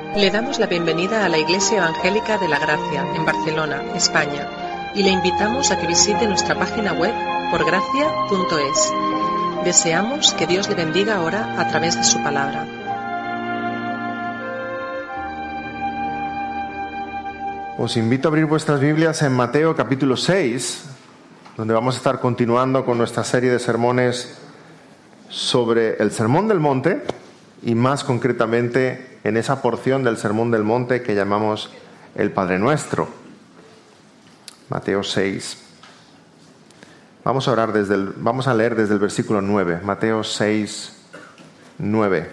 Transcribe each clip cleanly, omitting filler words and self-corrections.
Le damos la bienvenida a la Iglesia Evangélica de la Gracia, en Barcelona, España, y le invitamos a que visite nuestra página web porgracia.es. Deseamos que Dios le bendiga ahora a través de su palabra. Os invito a abrir vuestras Biblias en Mateo capítulo 6, donde vamos a estar continuando con nuestra serie de sermones sobre el Sermón del Monte y más concretamente en esa porción del Sermón del Monte que llamamos el Padre Nuestro. Mateo 6. Vamos a leer desde el versículo 9, Mateo 6, 9.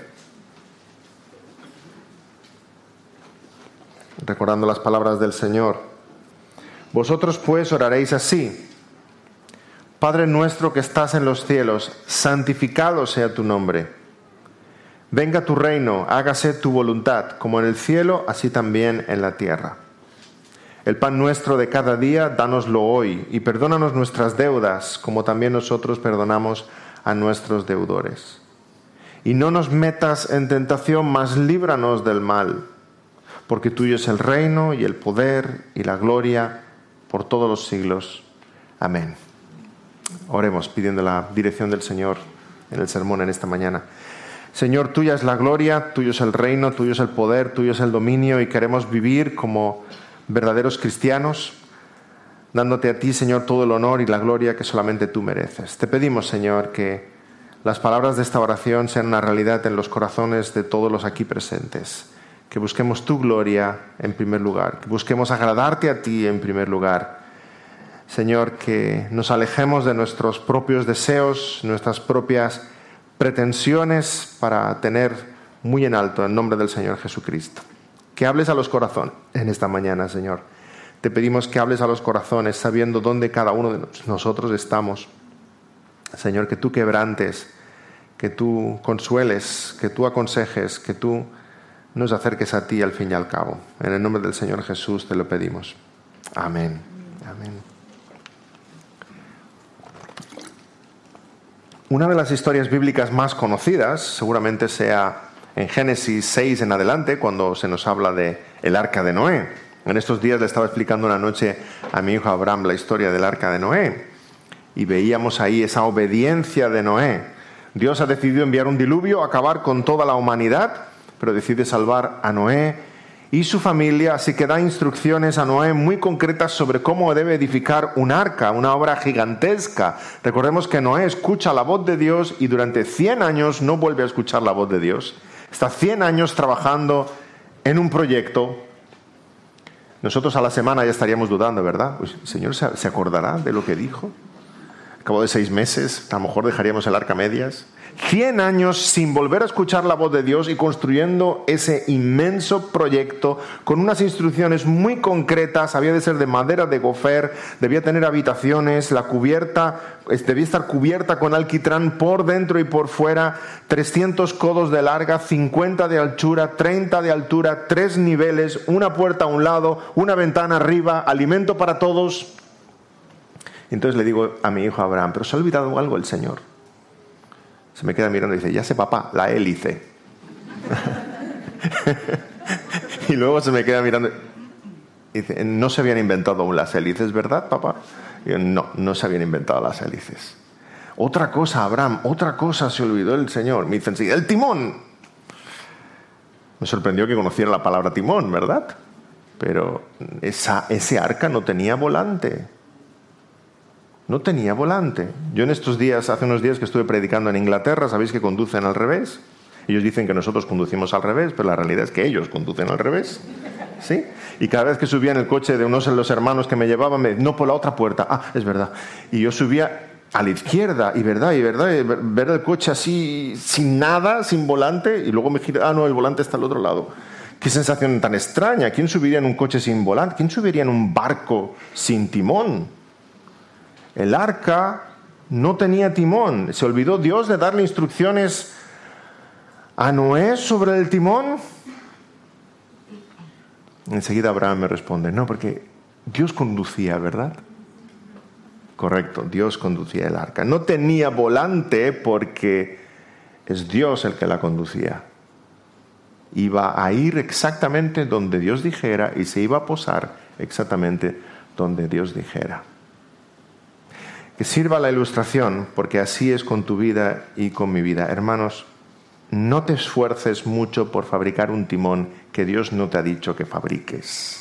Recordando las palabras del Señor. Vosotros pues oraréis así: Padre nuestro que estás en los cielos, santificado sea tu nombre. Venga tu reino, hágase tu voluntad, como en el cielo, así también en la tierra. El pan nuestro de cada día, dánoslo hoy, y perdónanos nuestras deudas, como también nosotros perdonamos a nuestros deudores. Y no nos metas en tentación, mas líbranos del mal, porque tuyo es el reino y el poder y la gloria por todos los siglos. Amén. Oremos pidiendo la dirección del Señor en el sermón en esta mañana. Señor, tuya es la gloria, tuyo es el reino, tuyo es el poder, tuyo es el dominio, y queremos vivir como verdaderos cristianos, dándote a ti, Señor, todo el honor y la gloria que solamente tú mereces. Te pedimos, Señor, que las palabras de esta oración sean una realidad en los corazones de todos los aquí presentes. Que busquemos tu gloria en primer lugar, que busquemos agradarte a ti en primer lugar. Señor, que nos alejemos de nuestros propios deseos, nuestras propias pretensiones para tener muy en alto el nombre del Señor Jesucristo. Que hables a los corazones en esta mañana, Señor. Te pedimos que hables a los corazones sabiendo dónde cada uno de nosotros estamos. Señor, que tú quebrantes, que tú consueles, que tú aconsejes, que tú nos acerques a ti al fin y al cabo. En el nombre del Señor Jesús te lo pedimos. Amén. Amén. Una de las historias bíblicas más conocidas seguramente sea en Génesis 6 en adelante, cuando se nos habla de el arca de Noé. En estos días le estaba explicando una noche a mi hijo Abraham la historia del arca de Noé, y veíamos ahí esa obediencia de Noé. Dios ha decidido enviar un diluvio, acabar con toda la humanidad, pero decide salvar a Noé y su familia, así que da instrucciones a Noé muy concretas sobre cómo debe edificar un arca, una obra gigantesca. Recordemos que Noé escucha la voz de Dios y durante 100 años no vuelve a escuchar la voz de Dios. Está 100 años trabajando en un proyecto. Nosotros a la semana ya estaríamos dudando, ¿verdad? Pues, ¿el Señor se acordará de lo que dijo? Al cabo de 6 meses, a lo mejor dejaríamos el arca a medias. 100 años sin volver a escuchar la voz de Dios y construyendo ese inmenso proyecto con unas instrucciones muy concretas. Había de ser de madera de gofer, debía tener habitaciones, la cubierta debía estar cubierta con alquitrán por dentro y por fuera, 300 codos de larga, 50 de anchura, 30 de altura, 3 niveles, una puerta a un lado, una ventana arriba, alimento para todos. Entonces le digo a mi hijo Abraham, ¿pero se ha olvidado algo el Señor? Se me queda mirando y dice, ya sé, papá, la hélice. Y luego se me queda mirando y dice, no se habían inventado aún las hélices, ¿verdad, papá? Y yo, no se habían inventado las hélices. Otra cosa, Abraham, otra cosa se olvidó el Señor. Me dice enseguida, el timón. Me sorprendió que conociera la palabra timón, ¿verdad? Pero ese arca no tenía volante. No tenía volante. Yo hace unos días que estuve predicando en Inglaterra, sabéis que conducen al revés. Ellos dicen que nosotros conducimos al revés, pero la realidad es que ellos conducen al revés. ¿Sí? Y cada vez que subía en el coche de unos de los hermanos que me llevaban, me decían, no, por la otra puerta. Ah, es verdad. Y yo subía a la izquierda, y ver el coche así, sin nada, sin volante, y luego me giraba, no, el volante está al otro lado. Qué sensación tan extraña. ¿Quién subiría en un coche sin volante? ¿Quién subiría en un barco sin timón? El arca no tenía timón. ¿Se olvidó Dios de darle instrucciones a Noé sobre el timón? Enseguida Abraham me responde, no, porque Dios conducía, ¿verdad? Correcto, Dios conducía el arca. No tenía volante porque es Dios el que la conducía. iba a ir exactamente donde Dios dijera y se iba a posar exactamente donde Dios dijera. Que sirva la ilustración, porque así es con tu vida y con mi vida. Hermanos, no te esfuerces mucho por fabricar un timón que Dios no te ha dicho que fabriques.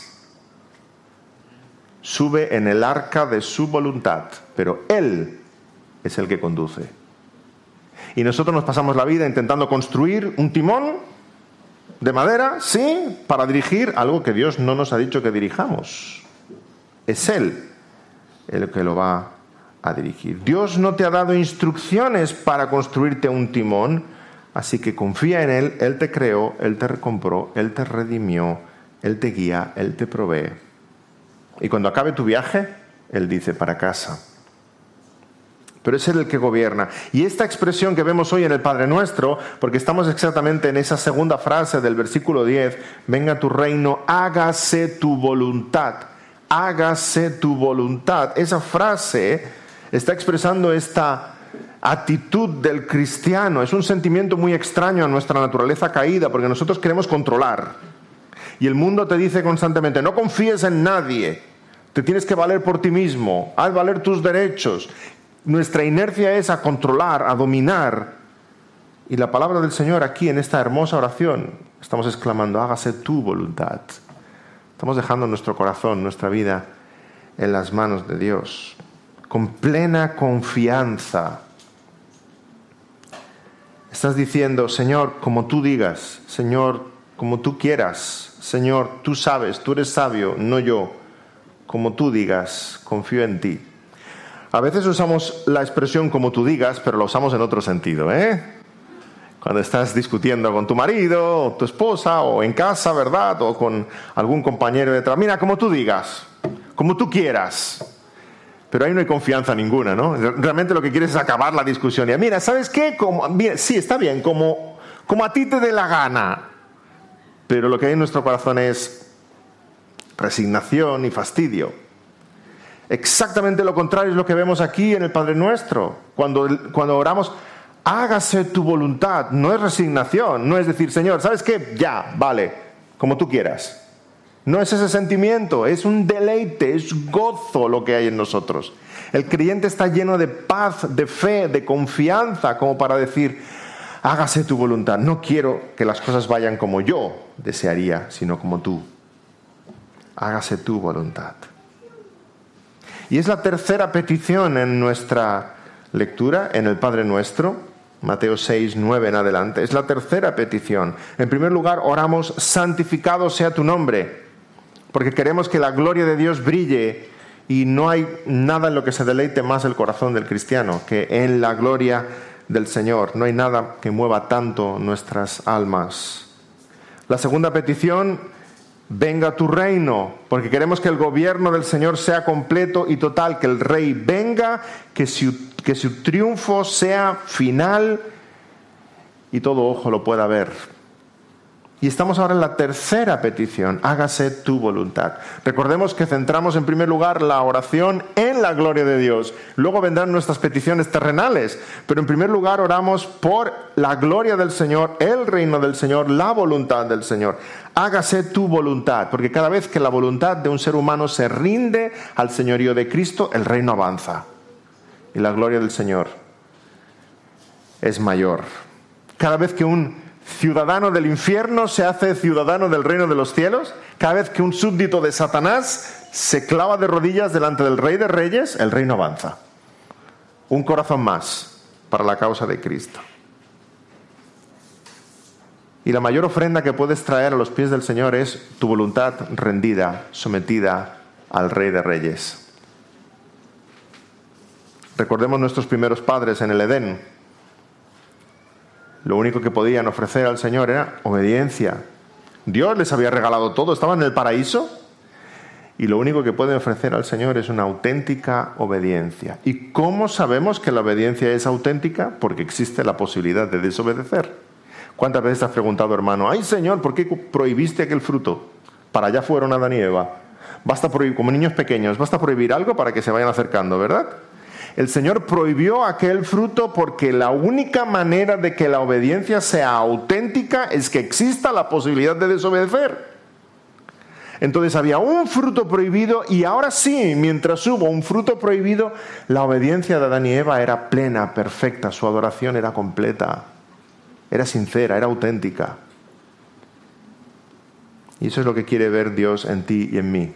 Sube en el arca de su voluntad, pero Él es el que conduce. Y nosotros nos pasamos la vida intentando construir un timón de madera, sí, para dirigir algo que Dios no nos ha dicho que dirijamos. Es Él el que lo va a dirigir. Dios no te ha dado instrucciones para construirte un timón, así que confía en Él. Él te creó, Él te compró, Él te redimió, Él te guía, Él te provee. Y cuando acabe tu viaje, Él dice para casa. Pero es Él el que gobierna. Y esta expresión que vemos hoy en el Padre Nuestro, porque estamos exactamente en esa segunda frase del versículo 10, venga tu reino, hágase tu voluntad. Hágase tu voluntad. Esa frase está expresando esta actitud del cristiano. Es un sentimiento muy extraño a nuestra naturaleza caída, porque nosotros queremos controlar. Y el mundo te dice constantemente, no confíes en nadie, te tienes que valer por ti mismo, haz valer tus derechos. Nuestra inercia es a controlar, a dominar. Y la palabra del Señor aquí en esta hermosa oración, estamos exclamando, hágase tu voluntad. Estamos dejando nuestro corazón, nuestra vida en las manos de Dios, con plena confianza. Estás diciendo, Señor, como tú digas, Señor, como tú quieras, Señor, tú sabes, tú eres sabio, no yo. Como tú digas, confío en ti. A veces usamos la expresión como tú digas, pero la usamos en otro sentido, Cuando estás discutiendo con tu marido, o tu esposa, o en casa, ¿verdad? O con algún compañero de trabajo. Mira, como tú digas, como tú quieras. Pero ahí no hay confianza ninguna, ¿no? Realmente lo que quieres es acabar la discusión. Y mira, ¿sabes qué? Sí, está bien, como a ti te dé la gana. Pero lo que hay en nuestro corazón es resignación y fastidio. Exactamente lo contrario es lo que vemos aquí en el Padre Nuestro. Cuando oramos, hágase tu voluntad, no es resignación, no es decir, Señor, ¿sabes qué? Ya, vale, como tú quieras. No es ese sentimiento, es un deleite, es gozo lo que hay en nosotros. El creyente está lleno de paz, de fe, de confianza, como para decir, hágase tu voluntad. No quiero que las cosas vayan como yo desearía, sino como tú. Hágase tu voluntad. Y es la tercera petición en nuestra lectura, en el Padre Nuestro, Mateo 6, 9 en adelante. Es la tercera petición. En primer lugar, oramos, santificado sea tu nombre, porque queremos que la gloria de Dios brille, y no hay nada en lo que se deleite más el corazón del cristiano que en la gloria del Señor. No hay nada que mueva tanto nuestras almas. La segunda petición, venga tu reino, porque queremos que el gobierno del Señor sea completo y total, que el Rey venga, que su triunfo sea final y todo ojo lo pueda ver. Y estamos ahora en la tercera petición, hágase tu voluntad. Recordemos que centramos en primer lugar la oración en la gloria de Dios. Luego vendrán nuestras peticiones terrenales, pero en primer lugar oramos por la gloria del Señor, el reino del Señor, la voluntad del Señor. Hágase tu voluntad, porque cada vez que la voluntad de un ser humano se rinde al señorío de Cristo, el reino avanza. Y la gloria del Señor es mayor. Cada vez que un ciudadano del infierno se hace ciudadano del reino de los cielos, cada vez que un súbdito de Satanás se clava de rodillas delante del Rey de Reyes, el reino avanza. Un corazón más para la causa de Cristo. Y la mayor ofrenda que puedes traer a los pies del Señor es tu voluntad rendida, sometida al Rey de Reyes. Recordemos nuestros primeros padres en el Edén. Lo único que podían ofrecer al Señor era obediencia. Dios les había regalado todo, estaban en el paraíso, y lo único que pueden ofrecer al Señor es una auténtica obediencia. ¿Y cómo sabemos que la obediencia es auténtica? Porque existe la posibilidad de desobedecer. ¿Cuántas veces te has preguntado, hermano, ay Señor, ¿por qué prohibiste aquel fruto? Para allá fueron Adán y Eva. Basta prohibir, como niños pequeños, basta prohibir algo para que se vayan acercando, ¿verdad? El Señor prohibió aquel fruto porque la única manera de que la obediencia sea auténtica es que exista la posibilidad de desobedecer. Entonces había un fruto prohibido y ahora sí, mientras hubo un fruto prohibido, la obediencia de Adán y Eva era plena, perfecta, su adoración era completa, era sincera, era auténtica. Y eso es lo que quiere ver Dios en ti y en mí.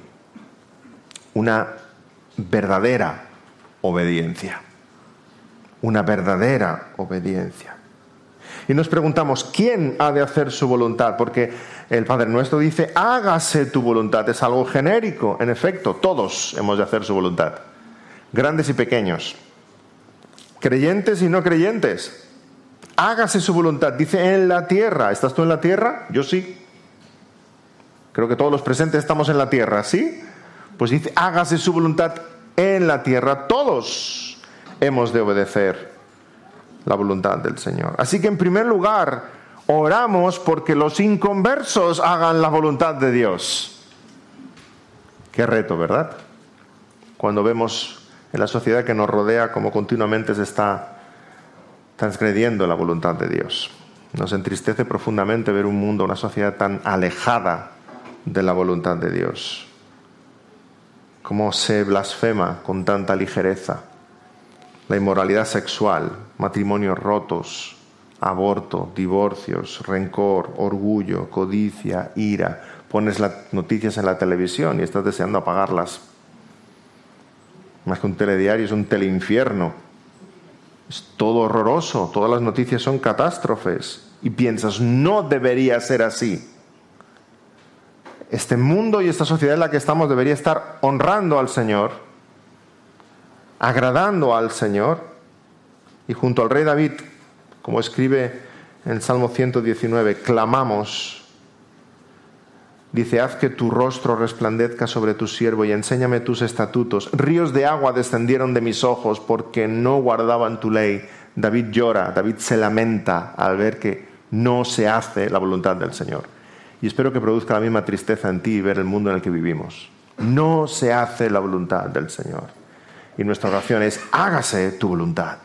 Una verdadera obediencia. Una verdadera obediencia. Y nos preguntamos, ¿quién ha de hacer su voluntad? Porque el Padre Nuestro dice, hágase tu voluntad. Es algo genérico. En efecto, todos hemos de hacer su voluntad. Grandes y pequeños. Creyentes y no creyentes. Hágase su voluntad. Dice, en la tierra. ¿Estás tú en la tierra? Yo sí. Creo que todos los presentes estamos en la tierra, ¿sí? Pues dice, hágase su voluntad en la tierra. Todos hemos de obedecer la voluntad del Señor. Así que en primer lugar, oramos porque los inconversos hagan la voluntad de Dios. Qué reto, ¿verdad? Cuando vemos en la sociedad que nos rodea cómo continuamente se está transgrediendo la voluntad de Dios. Nos entristece profundamente ver un mundo, una sociedad tan alejada de la voluntad de Dios. Cómo se blasfema con tanta ligereza la inmoralidad sexual, matrimonios rotos, aborto, divorcios, rencor, orgullo, codicia, ira. Pones las noticias en la televisión y estás deseando apagarlas. Más que un telediario, es un teleinfierno. Es todo horroroso, todas las noticias son catástrofes. Y piensas, no debería ser así. Este mundo y esta sociedad en la que estamos debería estar honrando al Señor, agradando al Señor. Y junto al rey David, como escribe en el Salmo 119, clamamos, dice, haz que tu rostro resplandezca sobre tu siervo y enséñame tus estatutos. Ríos de agua descendieron de mis ojos porque no guardaban tu ley. David llora, David se lamenta al ver que no se hace la voluntad del Señor. Y espero que produzca la misma tristeza en ti y ver el mundo en el que vivimos. No se hace la voluntad del Señor. Y nuestra oración es, hágase tu voluntad.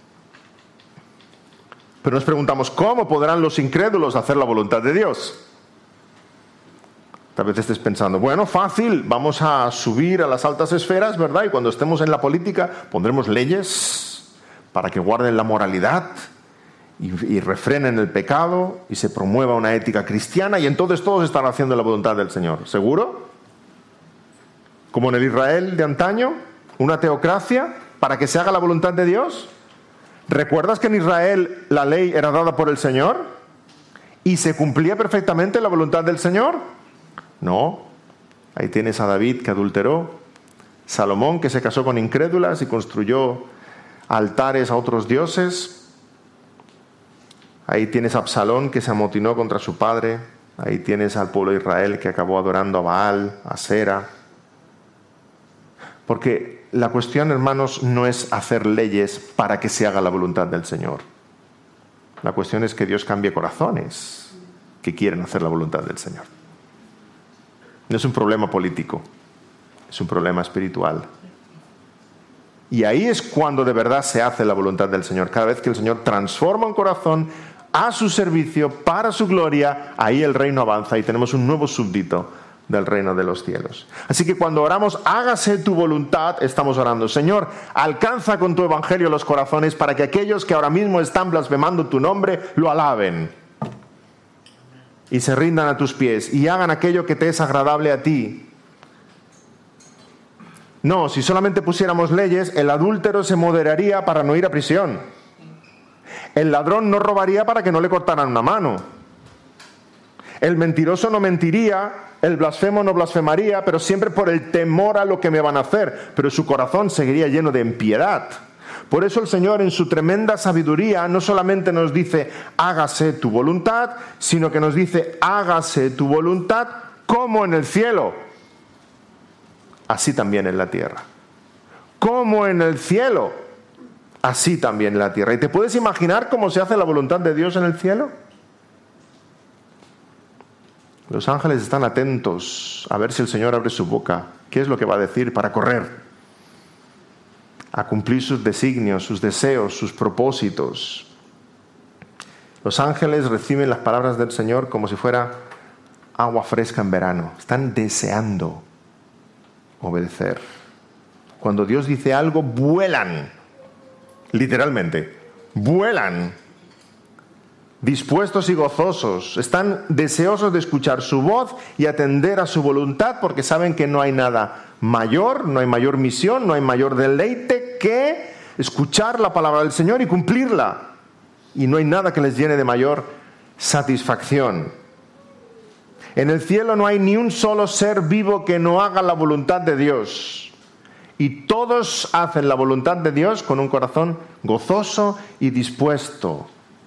Pero nos preguntamos, ¿cómo podrán los incrédulos hacer la voluntad de Dios? Tal vez estés pensando, bueno, fácil, vamos a subir a las altas esferas, ¿verdad? Y cuando estemos en la política pondremos leyes para que guarden la moralidad y refrenen el pecado y se promueva una ética cristiana y entonces todos estarán haciendo la voluntad del Señor. ¿Seguro? Como en el Israel de antaño, una teocracia para que se haga la voluntad de Dios. ¿Recuerdas que en Israel la ley era dada por el Señor y se cumplía perfectamente la voluntad del Señor? No. Ahí tienes a David que adulteró, Salomón que se casó con incrédulas y construyó altares a otros dioses. Ahí tienes a Absalón que se amotinó contra su padre. Ahí tienes al pueblo de Israel que acabó adorando a Baal, a Sera. Porque la cuestión, hermanos, no es hacer leyes para que se haga la voluntad del Señor. La cuestión es que Dios cambie corazones que quieren hacer la voluntad del Señor. No es un problema político, es un problema espiritual. Y ahí es cuando de verdad se hace la voluntad del Señor. Cada vez que el Señor transforma un corazón a su servicio, para su gloria, ahí el reino avanza y tenemos un nuevo súbdito del reino de los cielos. Así que cuando oramos, hágase tu voluntad, estamos orando, Señor, alcanza con tu evangelio los corazones para que aquellos que ahora mismo están blasfemando tu nombre, lo alaben y se rindan a tus pies y hagan aquello que te es agradable a ti. No, si solamente pusiéramos leyes, el adúltero se moderaría para no ir a prisión. El ladrón no robaría para que no le cortaran una mano. El mentiroso no mentiría, el blasfemo no blasfemaría, pero siempre por el temor a lo que me van a hacer. Pero su corazón seguiría lleno de impiedad. Por eso el Señor, en su tremenda sabiduría, no solamente nos dice, hágase tu voluntad, sino que nos dice, hágase tu voluntad como en el cielo, así también en la tierra. Como en el cielo, así también en la tierra. ¿Y te puedes imaginar cómo se hace la voluntad de Dios en el cielo? Los ángeles están atentos a ver si el Señor abre su boca. ¿Qué es lo que va a decir para correr? a cumplir sus designios, sus deseos, sus propósitos. Los ángeles reciben las palabras del Señor como si fuera agua fresca en verano. Están deseando obedecer. Cuando Dios dice algo, vuelan. Literalmente, vuelan. Dispuestos y gozosos. Están deseosos de escuchar su voz y atender a su voluntad porque saben que no hay nada mayor, no hay mayor misión, no hay mayor deleite que escuchar la palabra del Señor y cumplirla. Y no hay nada que les llene de mayor satisfacción. En el cielo no hay ni un solo ser vivo que no haga la voluntad de Dios. Y todos hacen la voluntad de Dios con un corazón gozoso y dispuesto.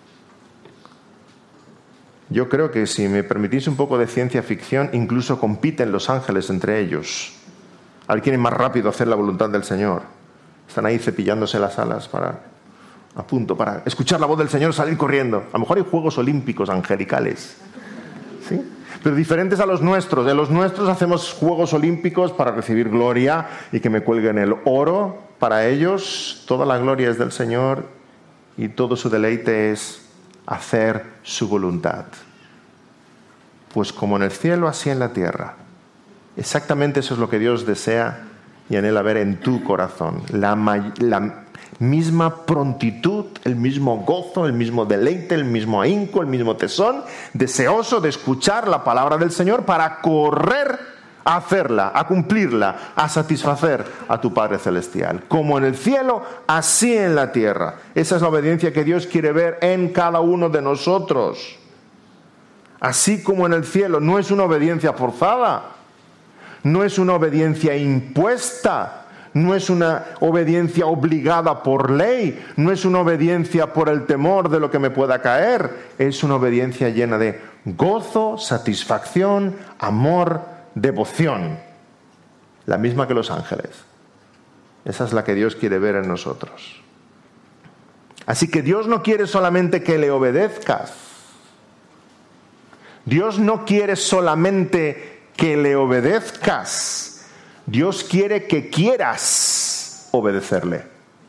Yo creo que si me permitís un poco de ciencia ficción, incluso compiten los ángeles entre ellos. A ver quién es más rápido a hacer la voluntad del Señor. Están ahí cepillándose las alas a punto para escuchar la voz del Señor, salir corriendo. A lo mejor hay juegos olímpicos angelicales, ¿sí? Pero diferentes a los nuestros. En los nuestros hacemos juegos olímpicos para recibir gloria y que me cuelguen el oro. Para ellos toda la gloria es del Señor y todo su deleite es hacer su voluntad. Pues como en el cielo, así en la tierra. Exactamente eso es lo que Dios desea y anhela ver en tu corazón. La misma prontitud, el mismo gozo, el mismo deleite, el mismo ahínco, el mismo tesón, deseoso de escuchar la palabra del Señor para correr a hacerla, a cumplirla, a satisfacer a tu Padre Celestial. Como en el cielo, así en la tierra. Esa es la obediencia que Dios quiere ver en cada uno de nosotros. Así como en el cielo, no es una obediencia forzada, no es una obediencia impuesta, no es una obediencia obligada por ley, no es una obediencia por el temor de lo que me pueda caer, es una obediencia llena de gozo, satisfacción, amor, devoción, la misma que los ángeles. Esa es la que Dios quiere ver en nosotros. Así que Dios no quiere solamente que le obedezcas. Dios no quiere solamente que le obedezcas. Dios quiere que quieras obedecerle.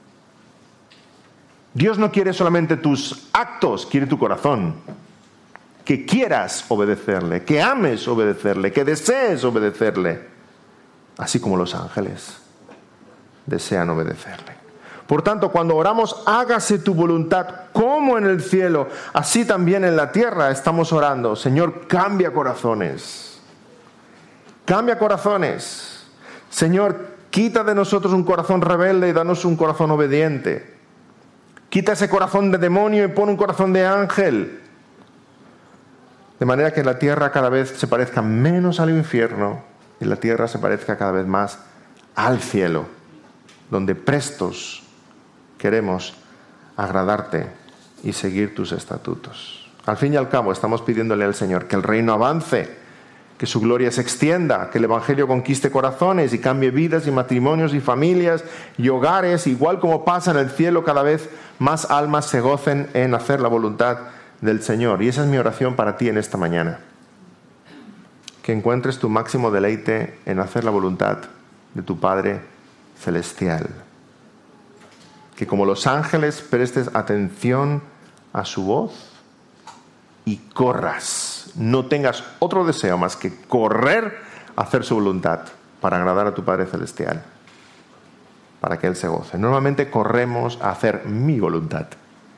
Dios no quiere solamente tus actos, quiere tu corazón. Que quieras obedecerle, que ames obedecerle, que desees obedecerle, así como los ángeles desean obedecerle. Por tanto, cuando oramos, hágase tu voluntad como en el cielo, así también en la tierra, estamos orando. Señor, cambia corazones. Cambia corazones. Señor, quita de nosotros un corazón rebelde y danos un corazón obediente. Quita ese corazón de demonio y pon un corazón de ángel. De manera que la tierra cada vez se parezca menos al infierno y la tierra se parezca cada vez más al cielo, donde prestos queremos agradarte y seguir tus estatutos. Al fin y al cabo estamos pidiéndole al Señor que el reino avance, que su gloria se extienda, que el Evangelio conquiste corazones y cambie vidas y matrimonios y familias y hogares, igual como pasa en el cielo, cada vez más almas se gocen en hacer la voluntad del Señor. Y esa es mi oración para ti en esta mañana. Que encuentres tu máximo deleite en hacer la voluntad de tu Padre Celestial. Que como los ángeles prestes atención a su voz y corras. No tengas otro deseo más que correr a hacer su voluntad para agradar a tu Padre Celestial, para que Él se goce. Normalmente corremos a hacer mi voluntad.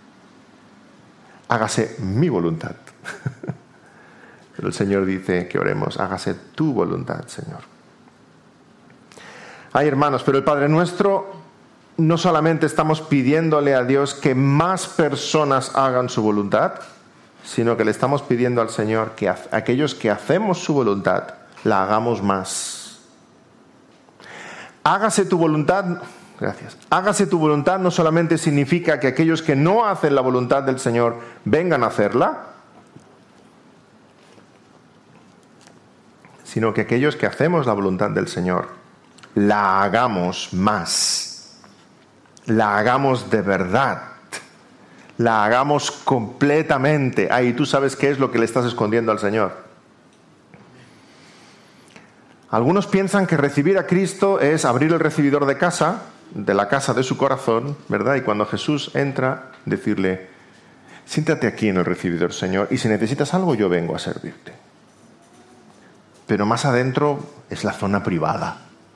Hágase mi voluntad. Pero el Señor dice que oremos, hágase tu voluntad, Señor. Ay, hermanos, pero el Padre Nuestro no solamente estamos pidiéndole a Dios que más personas hagan su voluntad, sino que le estamos pidiendo al Señor que aquellos que hacemos su voluntad, la hagamos más. Hágase tu voluntad, gracias. Hágase tu voluntad no solamente significa que aquellos que no hacen la voluntad del Señor vengan a hacerla, sino que aquellos que hacemos la voluntad del Señor, la hagamos más. La hagamos de verdad. La hagamos completamente. Ahí tú sabes qué es lo que le estás escondiendo al Señor. Algunos piensan que recibir a Cristo es abrir el recibidor de casa de la casa de su corazón, ¿verdad? Y cuando Jesús entra, decirle: siéntate aquí en el recibidor, Señor, y si necesitas algo yo vengo a servirte. Pero más adentro es la zona privada.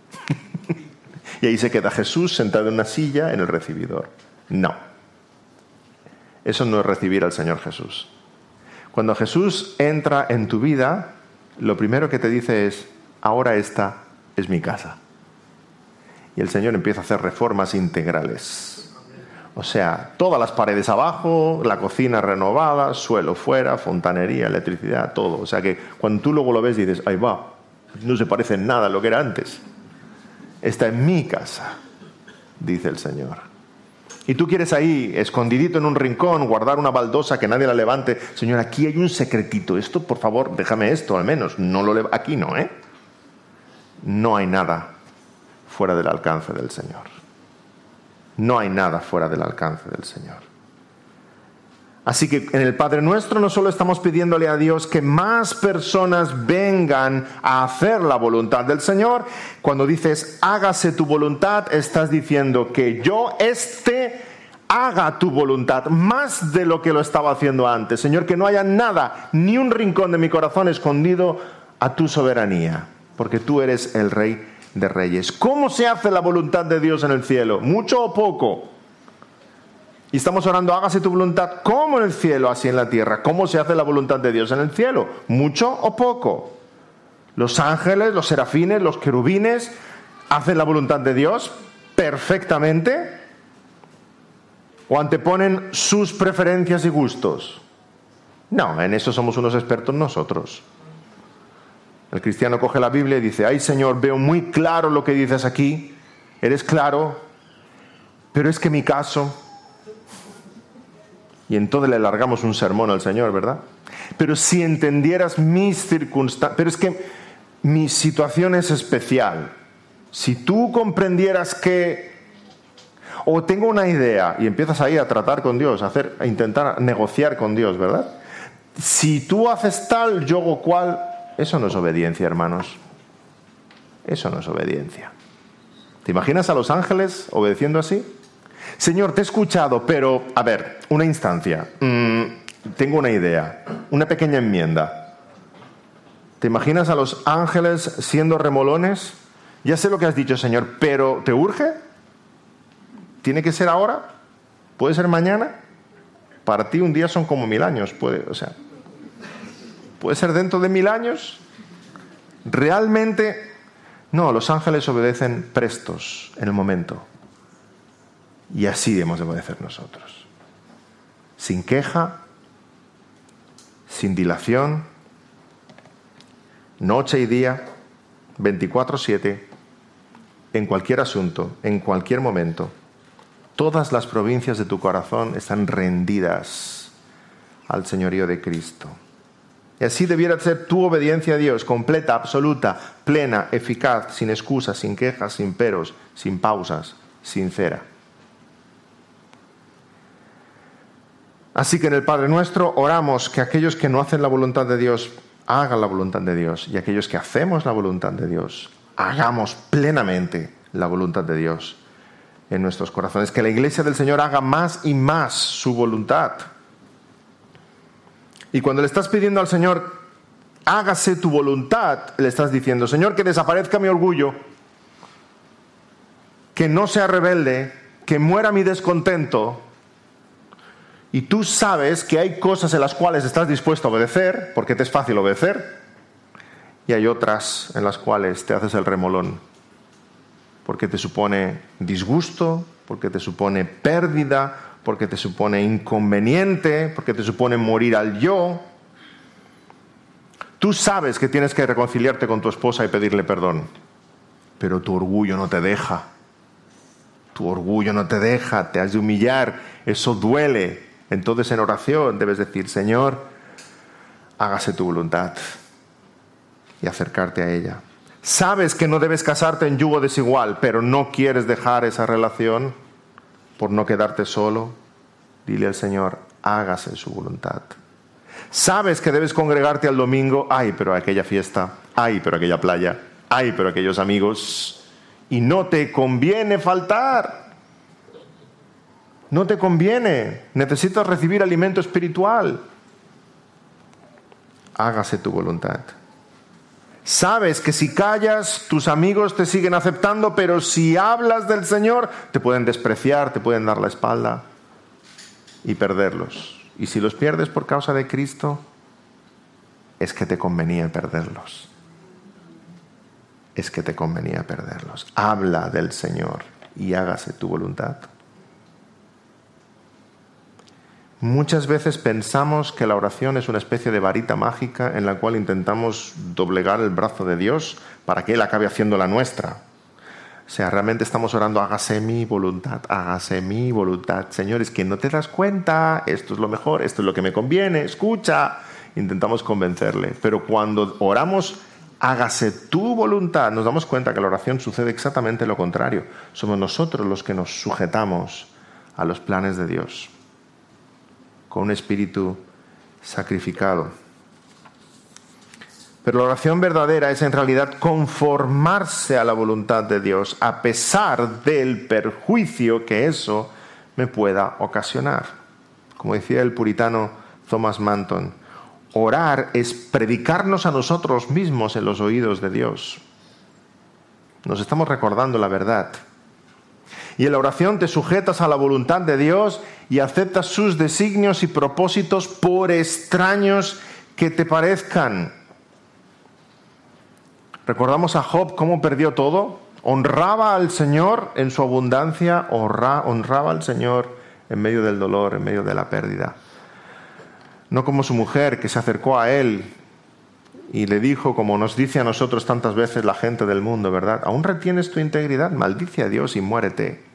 Y ahí se queda Jesús sentado en una silla en el recibidor. No. Eso no es recibir al Señor Jesús. Cuando Jesús entra en tu vida, lo primero que te dice es: ahora esta es mi casa. Y el Señor empieza a hacer reformas integrales. O sea, todas las paredes abajo, la cocina renovada, suelo fuera, fontanería, electricidad, todo. O sea que cuando tú luego lo ves dices: ahí va, no se parece en nada a lo que era antes. Está en mi casa, dice el Señor. Y tú quieres ahí, escondidito en un rincón, guardar una baldosa que nadie la levante. Señor, aquí hay un secretito. Esto, por favor, déjame esto al menos. Aquí no, ¿eh? No hay nada fuera del alcance del Señor. No hay nada fuera del alcance del Señor. Así que en el Padre Nuestro no solo estamos pidiéndole a Dios que más personas vengan a hacer la voluntad del Señor. Cuando dices hágase tu voluntad, estás diciendo que yo haga tu voluntad más de lo que lo estaba haciendo antes. Señor, que no haya nada, ni un rincón de mi corazón escondido a tu soberanía, porque tú eres el Rey de Reyes. ¿Cómo se hace la voluntad de Dios en el cielo? ¿Mucho o poco? Y estamos orando: hágase tu voluntad como en el cielo, así en la tierra. ¿Cómo se hace la voluntad de Dios en el cielo? ¿Mucho o poco? Los ángeles, los serafines, los querubines hacen la voluntad de Dios perfectamente, o anteponen sus preferencias y gustos. No, en eso somos unos expertos nosotros. El cristiano coge la Biblia y dice: ay, Señor, veo muy claro lo que dices aquí, eres claro, pero es que mi caso... Y entonces le largamos un sermón al Señor, ¿verdad? Pero si entendieras mis circunstancias... Pero es que mi situación es especial. Si tú comprendieras que... O tengo una idea, y empiezas ahí a tratar con Dios, a intentar negociar con Dios, ¿verdad? Si tú haces tal, yo hago cual... Eso no es obediencia, hermanos. Eso no es obediencia. ¿Te imaginas a los ángeles obedeciendo así? Señor, te he escuchado, pero, a ver, una instancia. Tengo una idea, una pequeña enmienda. ¿Te imaginas a los ángeles siendo remolones? Ya sé lo que has dicho, Señor, pero ¿te urge? ¿Tiene que ser ahora? ¿Puede ser mañana? Para ti un día son como 1000 años. ¿Puede ser dentro de 1000 años? Realmente, no, los ángeles obedecen prestos en el momento. Y así hemos de obedecer nosotros. Sin queja, sin dilación, noche y día, 24/7, en cualquier asunto, en cualquier momento. Todas las provincias de tu corazón están rendidas al señorío de Cristo. Y así debiera ser tu obediencia a Dios, completa, absoluta, plena, eficaz, sin excusas, sin quejas, sin peros, sin pausas, sincera. Así que en el Padre Nuestro oramos que aquellos que no hacen la voluntad de Dios hagan la voluntad de Dios, y aquellos que hacemos la voluntad de Dios hagamos plenamente la voluntad de Dios en nuestros corazones. Que la Iglesia del Señor haga más y más su voluntad. Y cuando le estás pidiendo al Señor hágase tu voluntad, le estás diciendo: Señor, que desaparezca mi orgullo, que no sea rebelde, que muera mi descontento. Y tú sabes que hay cosas en las cuales estás dispuesto a obedecer, porque te es fácil obedecer, y hay otras en las cuales te haces el remolón, porque te supone disgusto, porque te supone pérdida, porque te supone inconveniente, porque te supone morir al yo. Tú sabes que tienes que reconciliarte con tu esposa y pedirle perdón, pero tu orgullo no te deja. Tu orgullo no te deja, te has de humillar, eso duele. Entonces en oración debes decir: Señor, hágase tu voluntad, y acercarte a ella. Sabes que no debes casarte en yugo desigual, pero no quieres dejar esa relación por no quedarte solo. Dile al Señor: hágase su voluntad. Sabes que debes congregarte al domingo. Ay, pero aquella fiesta. Ay, pero aquella playa. Ay, pero aquellos amigos. y no te conviene faltar. No te conviene. Necesitas recibir alimento espiritual. Hágase tu voluntad. Sabes que si callas, tus amigos te siguen aceptando, pero si hablas del Señor, te pueden despreciar, te pueden dar la espalda y perderlos. Y si los pierdes por causa de Cristo, es que te convenía perderlos. Es que te convenía perderlos. Habla del Señor y hágase tu voluntad. Muchas veces pensamos que la oración es una especie de varita mágica en la cual intentamos doblegar el brazo de Dios para que Él acabe haciendo la nuestra. O sea, realmente estamos orando, hágase mi voluntad, hágase mi voluntad. Señor, es que no te das cuenta, esto es lo mejor, esto es lo que me conviene, escucha. Intentamos convencerle. Pero cuando oramos, hágase tu voluntad, nos damos cuenta que la oración sucede exactamente lo contrario. Somos nosotros los que nos sujetamos a los planes de Dios, con un espíritu sacrificado. Pero la oración verdadera es en realidad conformarse a la voluntad de Dios, a pesar del perjuicio que eso me pueda ocasionar. Como decía el puritano Thomas Manton, orar es predicarnos a nosotros mismos en los oídos de Dios. Nos estamos recordando la verdad. Y en la oración te sujetas a la voluntad de Dios y aceptas sus designios y propósitos por extraños que te parezcan. Recordamos a Job cómo perdió todo. Honraba al Señor en su abundancia, honraba al Señor en medio del dolor, en medio de la pérdida. No como su mujer, que se acercó a él y le dijo, como nos dice a nosotros tantas veces la gente del mundo, ¿verdad? ¿Aún retienes tu integridad? Maldice a Dios y muérete.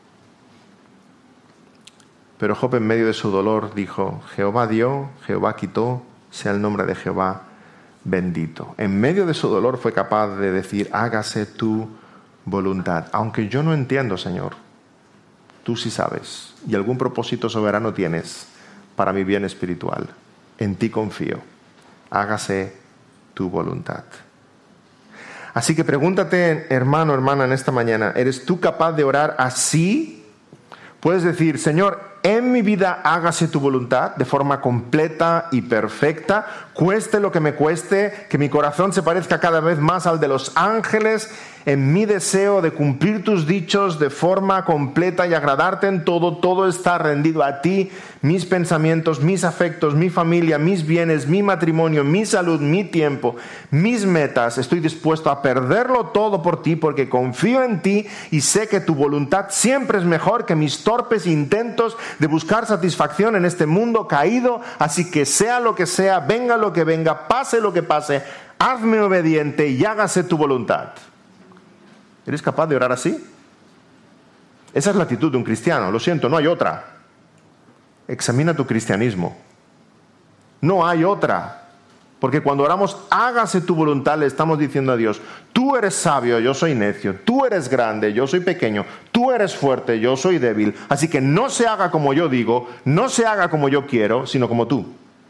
Pero Job, en medio de su dolor, dijo, Jehová dio, Jehová quitó, sea el nombre de Jehová bendito. En medio de su dolor fue capaz de decir, hágase tu voluntad. Aunque yo no entiendo, Señor, tú sí sabes, y algún propósito soberano tienes para mi bien espiritual. En ti confío. Hágase tu voluntad. Así que pregúntate, hermano, hermana, en esta mañana, ¿eres tú capaz de orar así? Puedes decir, Señor, en mi vida hágase tu voluntad de forma completa y perfecta, cueste lo que me cueste, que mi corazón se parezca cada vez más al de los ángeles, en mi deseo de cumplir tus dichos de forma completa y agradarte en todo. Todo está rendido a ti, mis pensamientos, mis afectos, mi familia, mis bienes, mi matrimonio, mi salud, mi tiempo, mis metas. Estoy dispuesto a perderlo todo por ti porque confío en ti y sé que tu voluntad siempre es mejor que mis torpes intentos de buscar satisfacción en este mundo caído. Así que sea lo que sea, venga lo que venga, pase lo que pase, hazme obediente y hágase tu voluntad. ¿Eres capaz de orar así? Esa es la actitud de un cristiano. Lo siento, no hay otra. Examina tu cristianismo. No hay otra. Porque cuando oramos, hágase tu voluntad, le estamos diciendo a Dios, tú eres sabio, yo soy necio, tú eres grande, yo soy pequeño, tú eres fuerte, yo soy débil. Así que no se haga como yo digo, no se haga como yo quiero, sino como tú.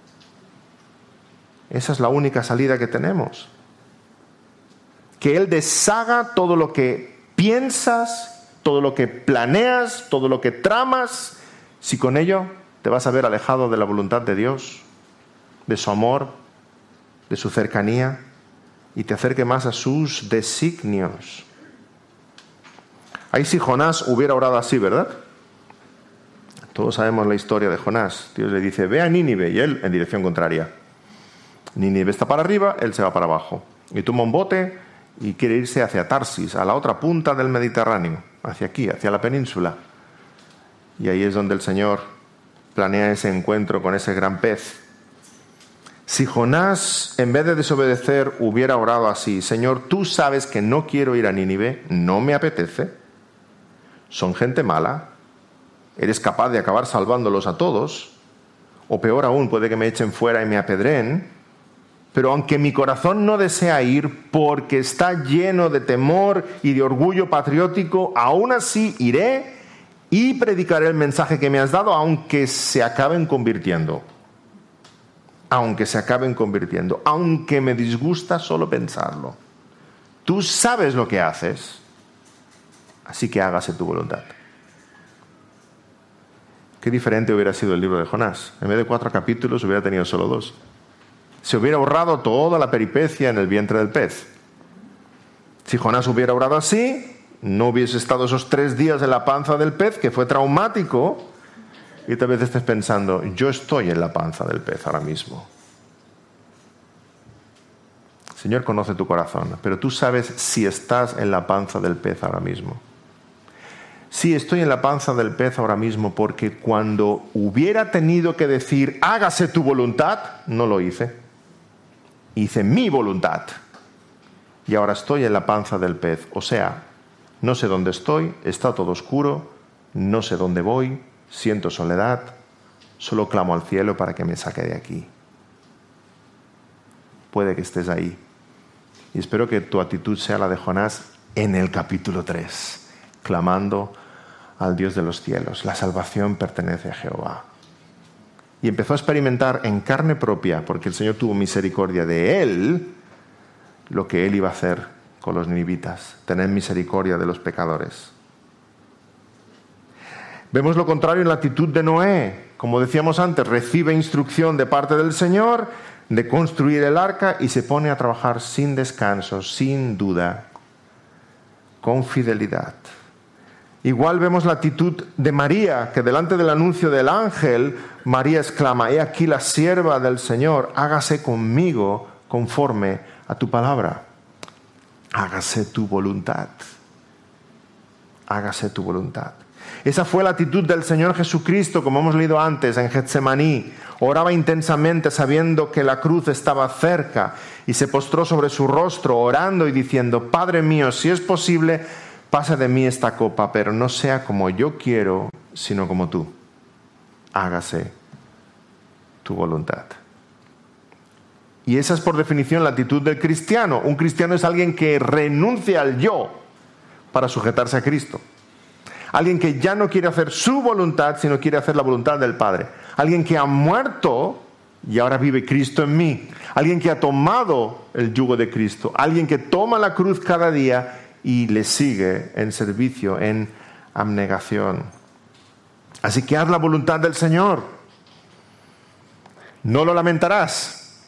Esa es la única salida que tenemos. Que Él deshaga todo lo que piensas, todo lo que planeas, todo lo que tramas, si con ello te vas a ver alejado de la voluntad de Dios, de su amor, de su cercanía, y te acerque más a sus designios. Ahí si Jonás hubiera orado así, ¿verdad? Todos sabemos la historia de Jonás. Dios le dice, ve a Nínive, y él en dirección contraria. Nínive está para arriba, él se va para abajo. Y toma un bote y quiere irse hacia Tarsis, a la otra punta del Mediterráneo, hacia aquí, hacia la península. Y ahí es donde el Señor planea ese encuentro con ese gran pez. Si Jonás, en vez de desobedecer, hubiera orado así, Señor, tú sabes que no quiero ir a Nínive, no me apetece, son gente mala, eres capaz de acabar salvándolos a todos, o peor aún, puede que me echen fuera y me apedreen, pero aunque mi corazón no desea ir porque está lleno de temor y de orgullo patriótico, aún así iré y predicaré el mensaje que me has dado, aunque se acaben convirtiendo. Aunque se acaben convirtiendo. Aunque me disgusta solo pensarlo. Tú sabes lo que haces. así que hágase tu voluntad. Qué diferente hubiera sido el libro de Jonás. En vez de 4 capítulos hubiera tenido solo 2. Se hubiera ahorrado toda la peripecia en el vientre del pez. Si Jonás hubiera obrado así, no hubiese estado esos 3 días en la panza del pez, que fue traumático, y tal vez estés pensando, yo estoy en la panza del pez ahora mismo. El Señor conoce tu corazón, pero tú sabes si estás en la panza del pez ahora mismo. Sí, estoy en la panza del pez ahora mismo porque cuando hubiera tenido que decir, hágase tu voluntad, no lo hice. Hice mi voluntad. Y ahora estoy en la panza del pez. O sea, no sé dónde estoy, está todo oscuro, no sé dónde voy, siento soledad, solo clamo al cielo para que me saque de aquí. Puede que estés ahí. Y espero que tu actitud sea la de Jonás en el capítulo 3, clamando al Dios de los cielos. La salvación pertenece a Jehová. Y empezó a experimentar en carne propia, porque el Señor tuvo misericordia de él, lo que él iba a hacer con los ninivitas, tener misericordia de los pecadores. Vemos lo contrario en la actitud de Noé. Como decíamos antes, recibe instrucción de parte del Señor de construir el arca y se pone a trabajar sin descanso, sin duda, con fidelidad. Igual vemos la actitud de María, que delante del anuncio del ángel, María exclama, he aquí la sierva del Señor, hágase conmigo conforme a tu palabra. Hágase tu voluntad. Hágase tu voluntad. Esa fue la actitud del Señor Jesucristo, como hemos leído antes en Getsemaní. Oraba intensamente sabiendo que la cruz estaba cerca y se postró sobre su rostro orando y diciendo, Padre mío, si es posible, pasa de mí esta copa, pero no sea como yo quiero, sino como tú. Hágase tu voluntad. Y esa es por definición la actitud del cristiano. Un cristiano es alguien que renuncia al yo para sujetarse a Cristo. Alguien que ya no quiere hacer su voluntad, sino quiere hacer la voluntad del Padre. Alguien que ha muerto y ahora vive Cristo en mí. Alguien que ha tomado el yugo de Cristo. Alguien que toma la cruz cada día y le sigue en servicio, en abnegación. Así que haz la voluntad del Señor. No lo lamentarás.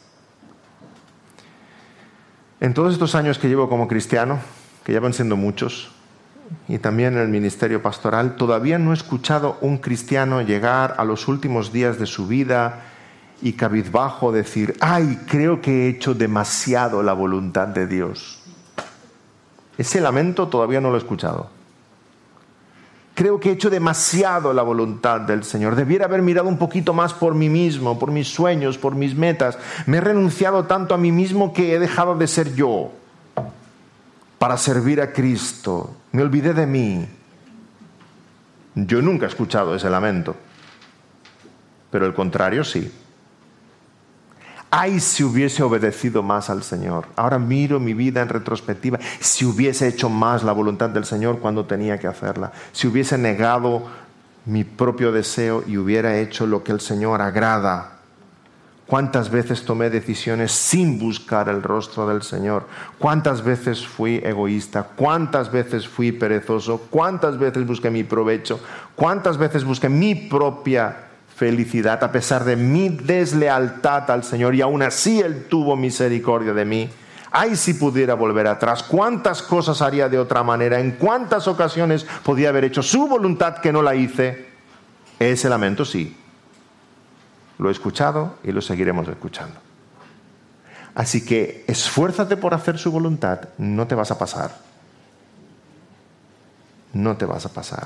En todos estos años que llevo como cristiano, que ya van siendo muchos, y también en el ministerio pastoral, todavía no he escuchado un cristiano llegar a los últimos días de su vida y cabizbajo decir, ¡ay, creo que he hecho demasiado la voluntad de Dios! Ese lamento todavía no lo he escuchado. Creo que he hecho demasiado la voluntad del Señor. Debiera haber mirado un poquito más por mí mismo, por mis sueños, por mis metas. Me he renunciado tanto a mí mismo que he dejado de ser yo para servir a Cristo. Me olvidé de mí. Yo nunca he escuchado ese lamento, pero el contrario sí. ¡Ay, si hubiese obedecido más al Señor! Ahora miro mi vida en retrospectiva. Si hubiese hecho más la voluntad del Señor cuando tenía que hacerla. Si hubiese negado mi propio deseo y hubiera hecho lo que el Señor agrada. ¿Cuántas veces tomé decisiones sin buscar el rostro del Señor? ¿Cuántas veces fui egoísta? ¿Cuántas veces fui perezoso? ¿Cuántas veces busqué mi provecho? ¿Cuántas veces busqué mi propia felicidad a pesar de mi deslealtad al Señor? Y aún así Él tuvo misericordia de mí. ¡Ay, si pudiera volver atrás! ¿Cuántas cosas haría de otra manera? ¿En cuántas ocasiones podía haber hecho su voluntad que no la hice? Ese lamento sí. Lo he escuchado y lo seguiremos escuchando. Así que esfuérzate por hacer su voluntad. No te vas a pasar. No te vas a pasar.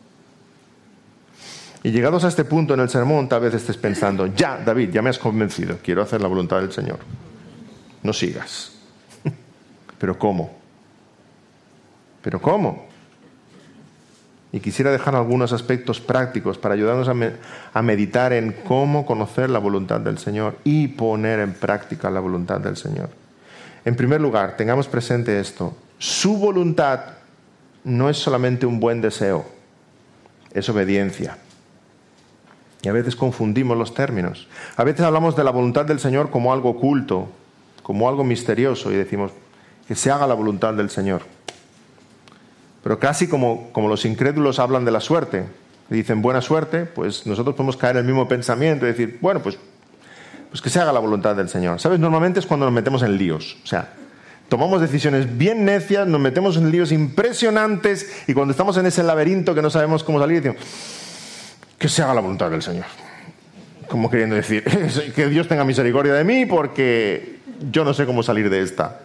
Y llegados a este punto en el sermón, tal vez estés pensando, ya, David, ya me has convencido, quiero hacer la voluntad del Señor. No sigas. ¿Pero cómo? ¿Pero cómo? Y quisiera dejar algunos aspectos prácticos para ayudarnos a meditar en cómo conocer la voluntad del Señor y poner en práctica la voluntad del Señor. En primer lugar, tengamos presente esto. Su voluntad no es solamente un buen deseo, es obediencia. Y a veces confundimos los términos. A veces hablamos de la voluntad del Señor como algo oculto, como algo misterioso, y decimos que se haga la voluntad del Señor. pero casi como los incrédulos hablan de la suerte. Dicen buena suerte, pues nosotros podemos caer en el mismo pensamiento y decir, bueno, pues que se haga la voluntad del Señor. ¿Sabes? Normalmente es cuando nos metemos en líos. O sea, tomamos decisiones bien necias, nos metemos en líos impresionantes y cuando estamos en ese laberinto que no sabemos cómo salir, decimos, que se haga la voluntad del Señor. Como queriendo decir, que Dios tenga misericordia de mí porque yo no sé cómo salir de esta.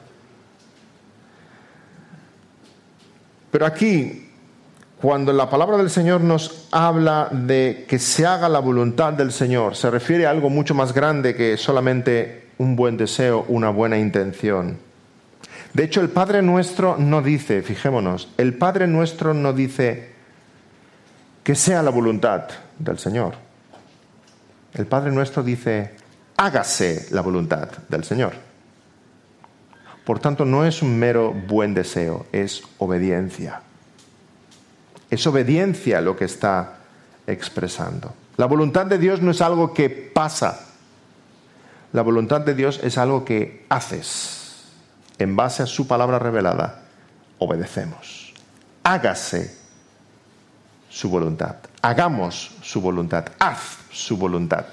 Pero aquí, cuando la palabra del Señor nos habla de que se haga la voluntad del Señor, se refiere a algo mucho más grande que solamente un buen deseo, una buena intención. De hecho, el Padre Nuestro no dice, fijémonos, el Padre Nuestro no dice que sea la voluntad del Señor. El Padre Nuestro dice, hágase la voluntad del Señor. Por tanto, no es un mero buen deseo, es obediencia. Es obediencia lo que está expresando. La voluntad de Dios no es algo que pasa. La voluntad de Dios es algo que haces. En base a su palabra revelada, obedecemos. Hágase su voluntad. Hagamos su voluntad. Haz su voluntad.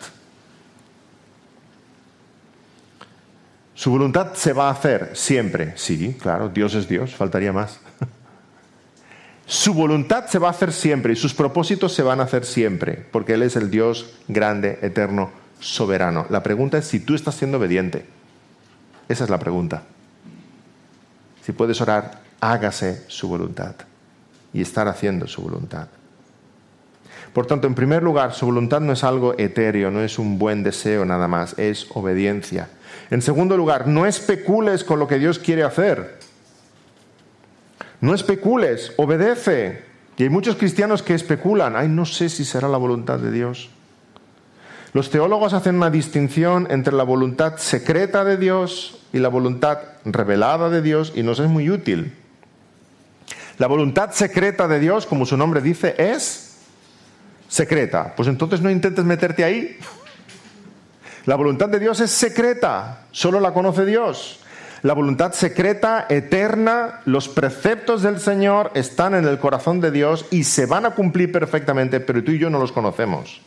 Su voluntad se va a hacer siempre. Sí, claro, Dios es Dios, faltaría más. Su voluntad se va a hacer siempre y sus propósitos se van a hacer siempre, porque Él es el Dios grande, eterno, soberano. La pregunta es si tú estás siendo obediente. Esa es la pregunta. Si puedes orar, hágase su voluntad y estar haciendo su voluntad. Por tanto, en primer lugar, su voluntad no es algo etéreo, no es un buen deseo nada más, es obediencia. En segundo lugar, no especules con lo que Dios quiere hacer. No especules, obedece. Y hay muchos cristianos que especulan. Ay, no sé si será la voluntad de Dios. Los teólogos hacen una distinción entre la voluntad secreta de Dios y la voluntad revelada de Dios, y nos es muy útil. La voluntad secreta de Dios, como su nombre dice, es secreta. Pues entonces no intentes meterte ahí. La voluntad de Dios es secreta, solo la conoce Dios. La voluntad secreta, eterna, los preceptos del Señor están en el corazón de Dios y se van a cumplir perfectamente, pero tú y yo no los conocemos.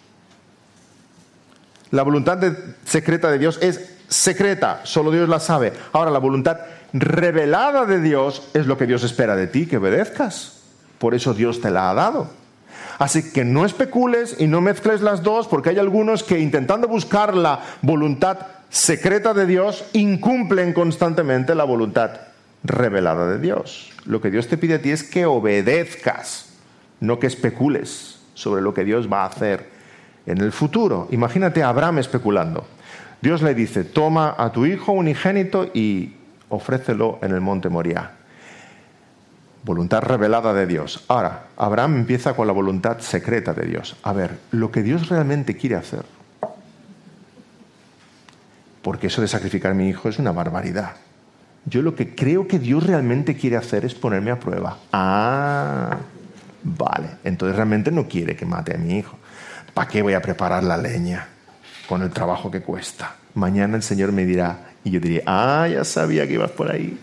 La voluntad secreta de Dios es secreta, solo Dios la sabe. Ahora, la voluntad revelada de Dios es lo que Dios espera de ti, que obedezcas. Por eso Dios te la ha dado. Así que no especules y no mezcles las dos, porque hay algunos que intentando buscar la voluntad secreta de Dios incumplen constantemente la voluntad revelada de Dios. Lo que Dios te pide a ti es que obedezcas, no que especules sobre lo que Dios va a hacer en el futuro. Imagínate a Abraham especulando. Dios le dice, toma a tu hijo unigénito y ofrécelo en el monte Moriah. Voluntad revelada de Dios. Ahora, Abraham empieza con la voluntad secreta de Dios. A ver, lo que Dios realmente quiere hacer. Porque eso de sacrificar a mi hijo es una barbaridad. Yo lo que creo que Dios realmente quiere hacer es ponerme a prueba. Ah, vale. Entonces realmente no quiere que mate a mi hijo. ¿Para qué voy a preparar la leña con el trabajo que cuesta? Mañana el Señor me dirá, y yo diré, ah, ya sabía que ibas por ahí.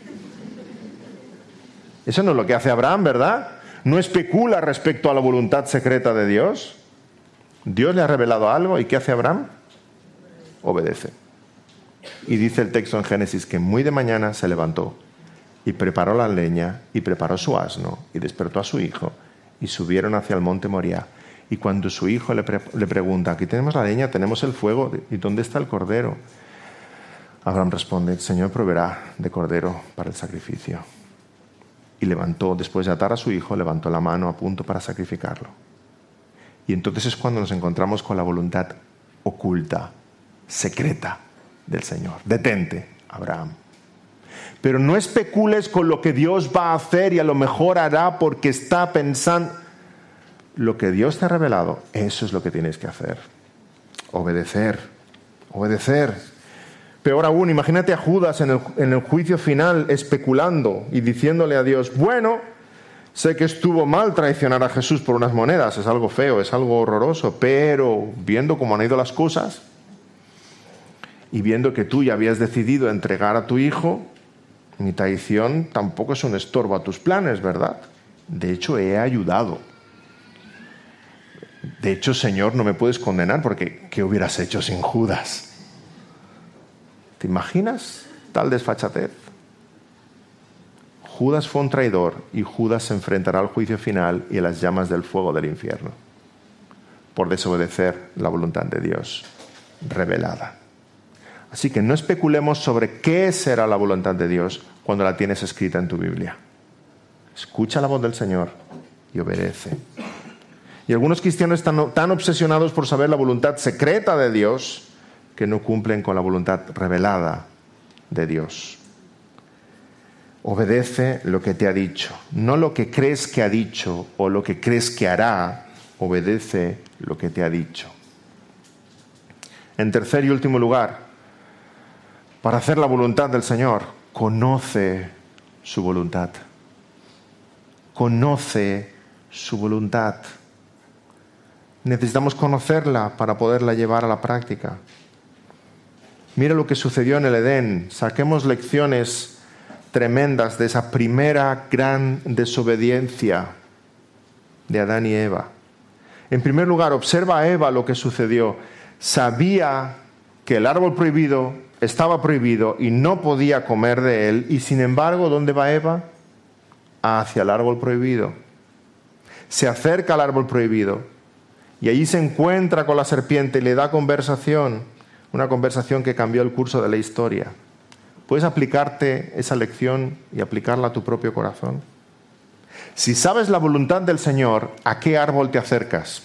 Eso no es lo que hace Abraham, ¿verdad? No especula respecto a la voluntad secreta de Dios. Dios le ha revelado algo, ¿y qué hace Abraham? Obedece. Y dice el texto en Génesis que muy de mañana se levantó y preparó la leña y preparó su asno y despertó a su hijo y subieron hacia el monte Moriah. Y cuando su hijo le pregunta, aquí tenemos la leña, tenemos el fuego, ¿y dónde está el cordero? Abraham responde, el Señor proveerá de cordero para el sacrificio. Y levantó, después de atar a su hijo, levantó la mano a punto para sacrificarlo. Y entonces es cuando nos encontramos con la voluntad oculta, secreta del Señor. Detente, Abraham. Pero no especules con lo que Dios va a hacer y a lo mejor hará porque está pensando. Lo que Dios te ha revelado, eso es lo que tienes que hacer. Obedecer. Obedecer. Peor aún, imagínate a Judas en el juicio final especulando y diciéndole a Dios, bueno, sé que estuvo mal traicionar a Jesús por unas monedas, es algo feo, es algo horroroso, pero viendo cómo han ido las cosas y viendo que tú ya habías decidido entregar a tu hijo, mi traición tampoco es un estorbo a tus planes, ¿verdad? De hecho, he ayudado. De hecho, Señor, no me puedes condenar porque ¿qué hubieras hecho sin Judas? ¿Te imaginas tal desfachatez? Judas fue un traidor y Judas se enfrentará al juicio final y a las llamas del fuego del infierno por desobedecer la voluntad de Dios revelada. Así que no especulemos sobre qué será la voluntad de Dios cuando la tienes escrita en tu Biblia. Escucha la voz del Señor y obedece. Y algunos cristianos están tan obsesionados por saber la voluntad secreta de Dios que no cumplen con la voluntad revelada de Dios. Obedece lo que te ha dicho, no lo que crees que ha dicho o lo que crees que hará. Obedece lo que te ha dicho. En tercer y último lugar, para hacer la voluntad del Señor, conoce su voluntad. Conoce su voluntad. Necesitamos conocerla para poderla llevar a la práctica. Mira lo que sucedió en el Edén. Saquemos lecciones tremendas de esa primera gran desobediencia de Adán y Eva. En primer lugar, observa a Eva lo que sucedió. Sabía que el árbol prohibido estaba prohibido y no podía comer de él, y sin embargo, ¿dónde va Eva? Hacia el árbol prohibido. Se acerca al árbol prohibido y allí se encuentra con la serpiente y le da conversación, una conversación que cambió el curso de la historia. ¿Puedes aplicarte esa lección y aplicarla a tu propio corazón? Si sabes la voluntad del Señor, ¿a qué árbol te acercas?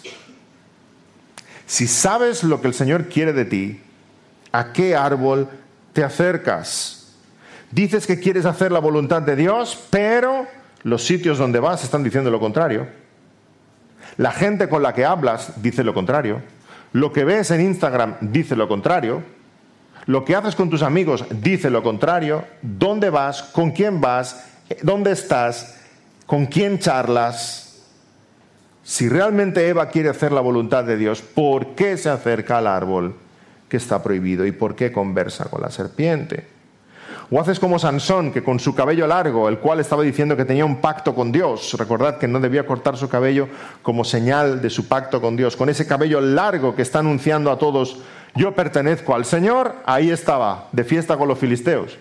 Si sabes lo que el Señor quiere de ti, ¿a qué árbol te acercas? Dices que quieres hacer la voluntad de Dios, pero los sitios donde vas están diciendo lo contrario. La gente con la que hablas dice lo contrario. Lo que ves en Instagram dice lo contrario. Lo que haces con tus amigos dice lo contrario. ¿Dónde vas? ¿Con quién vas? ¿Dónde estás? ¿Con quién charlas? Si realmente Eva quiere hacer la voluntad de Dios, ¿por qué se acerca al árbol que está prohibido? ¿Y por qué conversa con la serpiente? O haces como Sansón, que con su cabello largo, el cual estaba diciendo que tenía un pacto con Dios. Recordad que no debía cortar su cabello como señal de su pacto con Dios. Con ese cabello largo que está anunciando a todos, yo pertenezco al Señor, ahí estaba, de fiesta con los filisteos.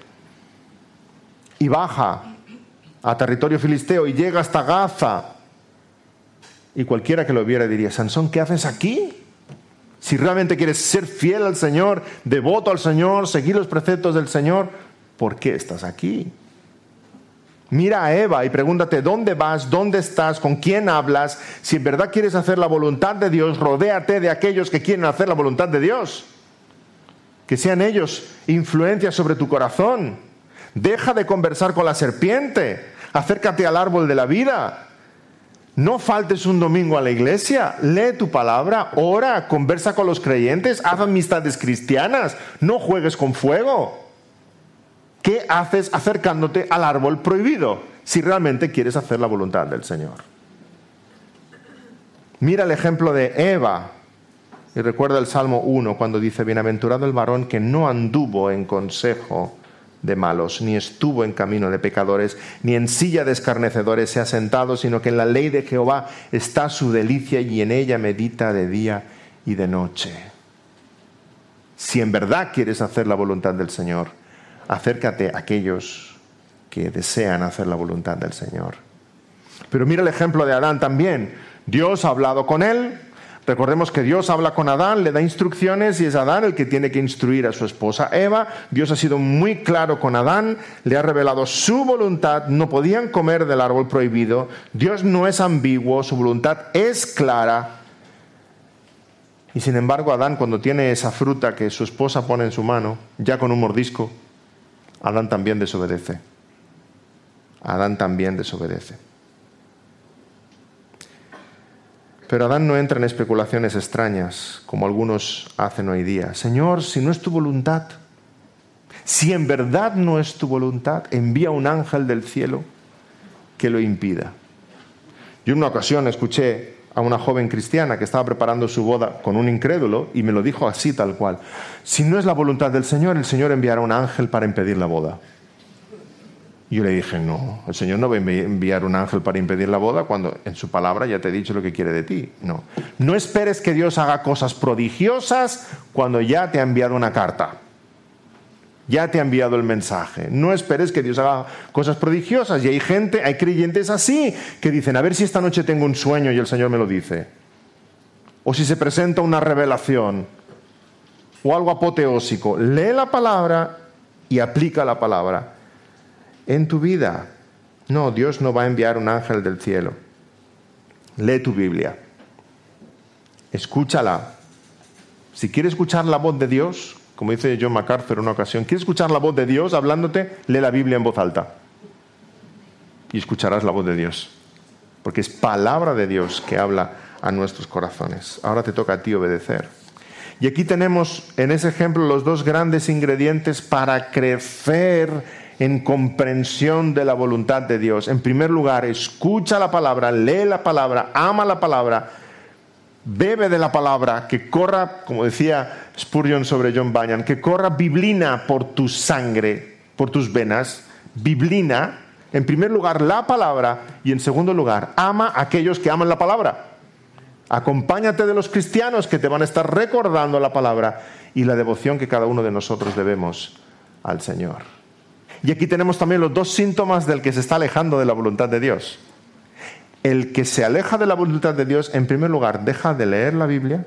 Y baja a territorio filisteo y llega hasta Gaza. Y cualquiera que lo viera diría, Sansón, ¿qué haces aquí? Si realmente quieres ser fiel al Señor, devoto al Señor, seguir los preceptos del Señor, ¿por qué estás aquí? Mira a Eva y pregúntate, ¿dónde vas? ¿Dónde estás? ¿Con quién hablas? Si en verdad quieres hacer la voluntad de Dios, rodéate de aquellos que quieren hacer la voluntad de Dios. Que sean ellos influencia sobre tu corazón. Deja de conversar con la serpiente. Acércate al árbol de la vida. No faltes un domingo a la iglesia. Lee tu palabra, ora, conversa con los creyentes, haz amistades cristianas. No juegues con fuego. ¿Qué haces acercándote al árbol prohibido si realmente quieres hacer la voluntad del Señor? Mira el ejemplo de Eva. Y recuerda el Salmo 1 cuando dice, bienaventurado el varón que no anduvo en consejo de malos, ni estuvo en camino de pecadores, ni en silla de escarnecedores se ha sentado, sino que en la ley de Jehová está su delicia y en ella medita de día y de noche. Si en verdad quieres hacer la voluntad del Señor, acércate a aquellos que desean hacer la voluntad del Señor. Pero mira el ejemplo de Adán también. Dios ha hablado con él. Recordemos que Dios habla con Adán, le da instrucciones y es Adán el que tiene que instruir a su esposa Eva. Dios ha sido muy claro con Adán, le ha revelado su voluntad, no podían comer del árbol prohibido. Dios no es ambiguo, su voluntad es clara. Y sin embargo, Adán, cuando tiene esa fruta que su esposa pone en su mano, ya con un mordisco, Adán también desobedece. Adán también desobedece. Pero Adán no entra en especulaciones extrañas, como algunos hacen hoy día. Señor, si no es tu voluntad, si en verdad no es tu voluntad, envía un ángel del cielo que lo impida. Yo en una ocasión escuché a una joven cristiana que estaba preparando su boda con un incrédulo y me lo dijo así tal cual. Si no es la voluntad del Señor, el Señor enviará un ángel para impedir la boda. Y yo le dije, no, el Señor no va a enviar un ángel para impedir la boda cuando en su palabra ya te he dicho lo que quiere de ti. No, no esperes que Dios haga cosas prodigiosas cuando ya te ha enviado una carta. Ya te ha enviado el mensaje. No esperes que Dios haga cosas prodigiosas. Y hay creyentes así, que dicen, a ver si esta noche tengo un sueño y el Señor me lo dice. O si se presenta una revelación o algo apoteósico. Lee la palabra y aplica la palabra en tu vida. No, Dios no va a enviar un ángel del cielo. Lee tu Biblia. Escúchala. Si quieres escuchar la voz de Dios, como dice John MacArthur en una ocasión, ¿quieres escuchar la voz de Dios hablándote? Lee la Biblia en voz alta. Y escucharás la voz de Dios. Porque es palabra de Dios que habla a nuestros corazones. Ahora te toca a ti obedecer. Y aquí tenemos en ese ejemplo los dos grandes ingredientes para crecer en comprensión de la voluntad de Dios. En primer lugar, escucha la palabra, lee la palabra, ama la palabra, bebe de la palabra, que corra, como decía Spurgeon sobre John Bunyan, que corra biblina por tu sangre, por tus venas. Biblina, en primer lugar, la palabra, y en segundo lugar, ama a aquellos que aman la palabra. Acompáñate de los cristianos que te van a estar recordando la palabra y la devoción que cada uno de nosotros debemos al Señor. Y aquí tenemos también los dos síntomas del que se está alejando de la voluntad de Dios. El que se aleja de la voluntad de Dios, en primer lugar, deja de leer la Biblia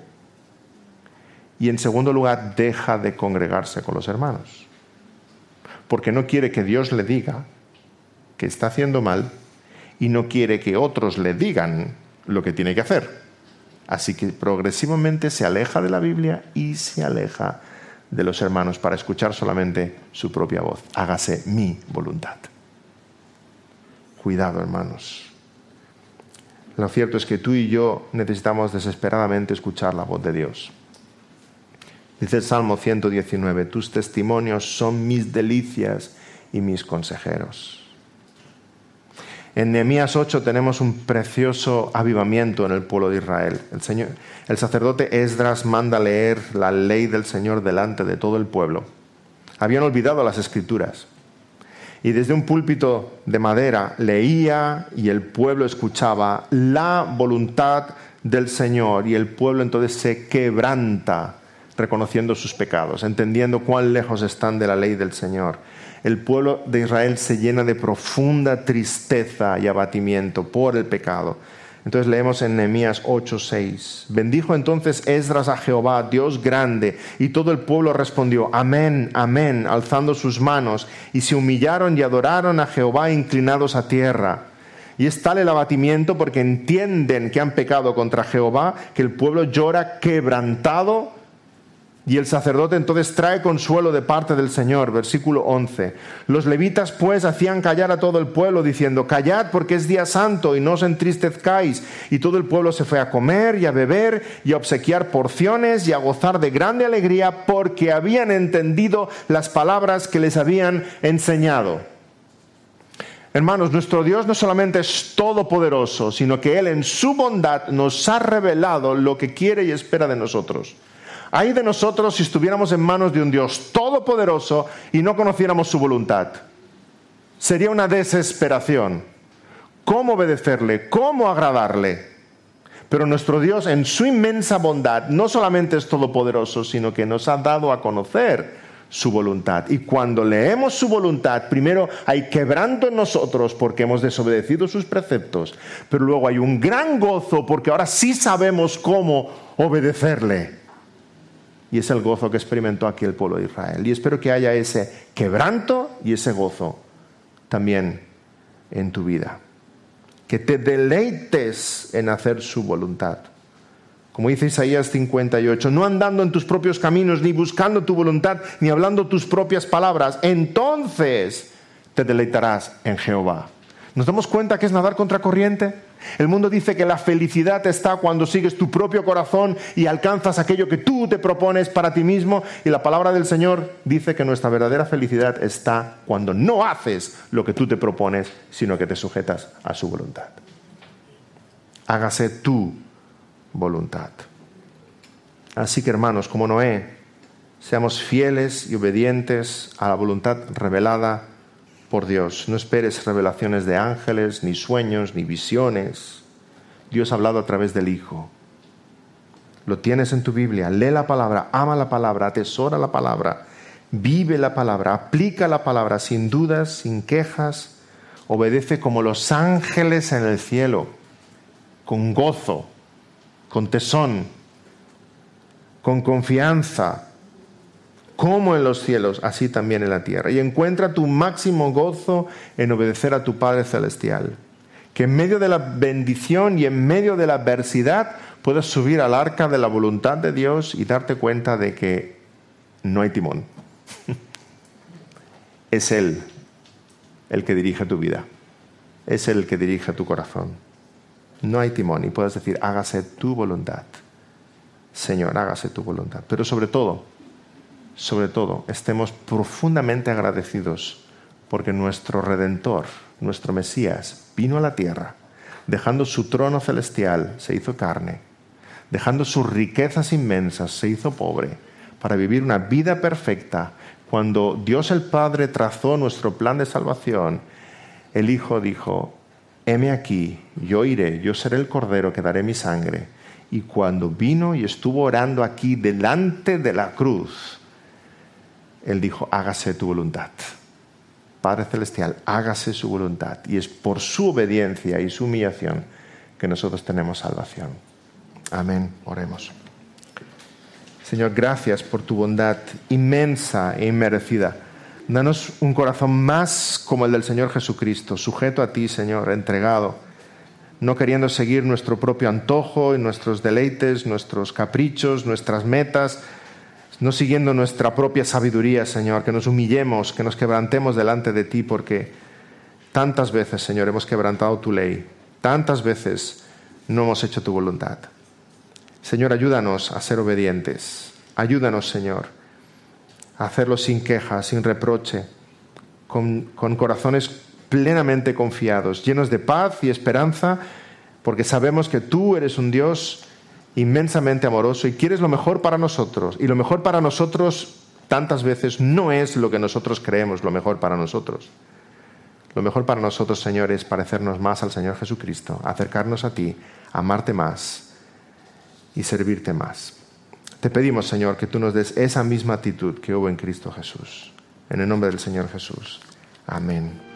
y en segundo lugar, deja de congregarse con los hermanos. Porque no quiere que Dios le diga que está haciendo mal y no quiere que otros le digan lo que tiene que hacer. Así que progresivamente se aleja de la Biblia y se aleja de los hermanos para escuchar solamente su propia voz. Hágase mi voluntad. Cuidado, hermanos. Lo cierto es que tú y yo necesitamos desesperadamente escuchar la voz de Dios. Dice el Salmo 119, tus testimonios son mis delicias y mis consejeros. En Nehemías 8 tenemos un precioso avivamiento en el pueblo de Israel. El sacerdote Esdras manda leer la ley del Señor delante de todo el pueblo. Habían olvidado las Escrituras. Y desde un púlpito de madera leía y el pueblo escuchaba la voluntad del Señor. Y el pueblo entonces se quebranta reconociendo sus pecados, entendiendo cuán lejos están de la ley del Señor. El pueblo de Israel se llena de profunda tristeza y abatimiento por el pecado. Entonces leemos en Nehemías 8:6. Bendijo entonces Esdras a Jehová, Dios grande, y todo el pueblo respondió, amén, amén, alzando sus manos, y se humillaron y adoraron a Jehová inclinados a tierra. Y es tal el abatimiento porque entienden que han pecado contra Jehová, que el pueblo llora quebrantado. Y el sacerdote entonces trae consuelo de parte del Señor. Versículo 11. Los levitas pues hacían callar a todo el pueblo diciendo, callad porque es día santo y no os entristezcáis. Y todo el pueblo se fue a comer y a beber y a obsequiar porciones y a gozar de grande alegría porque habían entendido las palabras que les habían enseñado. Hermanos, nuestro Dios no solamente es todopoderoso, sino que Él en su bondad nos ha revelado lo que quiere y espera de nosotros. Ay de nosotros si estuviéramos en manos de un Dios todopoderoso y no conociéramos su voluntad. Sería una desesperación. ¿Cómo obedecerle? ¿Cómo agradarle? Pero nuestro Dios en su inmensa bondad no solamente es todopoderoso, sino que nos ha dado a conocer su voluntad. Y cuando leemos su voluntad, primero hay quebranto en nosotros porque hemos desobedecido sus preceptos, pero luego hay un gran gozo porque ahora sí sabemos cómo obedecerle. Y es el gozo que experimentó aquí el pueblo de Israel. Y espero que haya ese quebranto y ese gozo también en tu vida. Que te deleites en hacer su voluntad. Como dice Isaías 58, no andando en tus propios caminos, ni buscando tu voluntad, ni hablando tus propias palabras. Entonces te deleitarás en Jehová. ¿Nos damos cuenta que es nadar contra corriente? El mundo dice que la felicidad está cuando sigues tu propio corazón y alcanzas aquello que tú te propones para ti mismo. Y la palabra del Señor dice que nuestra verdadera felicidad está cuando no haces lo que tú te propones, sino que te sujetas a su voluntad. Hágase tu voluntad. Así que, hermanos, como Noé, seamos fieles y obedientes a la voluntad revelada por Dios. No esperes revelaciones de ángeles, ni sueños, ni visiones. Dios ha hablado a través del Hijo. Lo tienes en tu Biblia. Lee la palabra, ama la palabra, atesora la palabra, vive la palabra, aplica la palabra sin dudas, sin quejas. Obedece como los ángeles en el cielo, con gozo, con tesón, con confianza, como en los cielos, así también en la tierra. Y encuentra tu máximo gozo en obedecer a tu Padre Celestial. Que en medio de la bendición y en medio de la adversidad puedas subir al arca de la voluntad de Dios y darte cuenta de que no hay timón. Es Él el que dirige tu vida. Es Él el que dirige tu corazón. No hay timón y puedes decir, hágase tu voluntad. Señor, hágase tu voluntad. Pero sobre todo, estemos profundamente agradecidos porque nuestro Redentor, nuestro Mesías, vino a la tierra, dejando su trono celestial, se hizo carne, dejando sus riquezas inmensas, se hizo pobre, para vivir una vida perfecta. Cuando Dios el Padre trazó nuestro plan de salvación, el Hijo dijo, heme aquí, yo iré, yo seré el Cordero que daré mi sangre. Y cuando vino y estuvo orando aquí delante de la cruz, Él dijo, hágase tu voluntad. Padre Celestial, hágase su voluntad. Y es por su obediencia y su humillación que nosotros tenemos salvación. Amén. Oremos. Señor, gracias por tu bondad inmensa e inmerecida. Danos un corazón más como el del Señor Jesucristo, sujeto a ti, Señor, entregado, no queriendo seguir nuestro propio antojo y nuestros deleites, nuestros caprichos, nuestras metas, no siguiendo nuestra propia sabiduría, Señor, que nos humillemos, que nos quebrantemos delante de ti, porque tantas veces, Señor, hemos quebrantado tu ley, tantas veces no hemos hecho tu voluntad. Señor, ayúdanos a ser obedientes, ayúdanos, Señor, a hacerlo sin queja, sin reproche, con corazones plenamente confiados, llenos de paz y esperanza, porque sabemos que tú eres un Dios inmensamente amoroso y quieres lo mejor para nosotros. Y lo mejor para nosotros tantas veces no es lo que nosotros creemos lo mejor para nosotros. Lo mejor para nosotros, Señor, es parecernos más al Señor Jesucristo, acercarnos a ti, amarte más y servirte más. Te pedimos, Señor, que tú nos des esa misma actitud que hubo en Cristo Jesús. En el nombre del Señor Jesús. Amén.